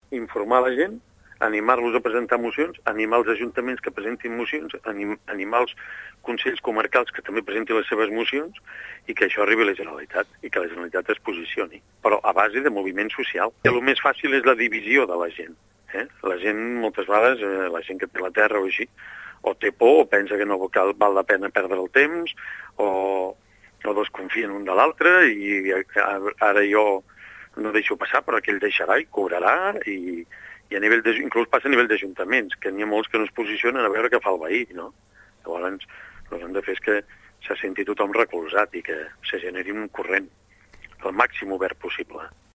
informar la gent, animar-los a presentar mocions, animar els ajuntaments que presentin mocions, animar els consells comarcals que també presentin les seves mocions i que això arribi a la Generalitat i que la Generalitat es posicioni, però a base de moviment social. I el més fàcil és la divisió de la gent. La gent, moltes vegades, la gent que té la terra o així, o té por, o pensa que no val la pena perdre el temps, o desconfien un de l'altre, i ara jo no deixo passar, però aquell deixarà i cobrarà, i a nivell inclús passa a nivell d'ajuntaments, que n'hi ha molts que no es posicionen a veure què fa el veí, no? Llavors, el que hem de fer és que se senti tothom recolzat i que se generi un corrent el màxim obert possible.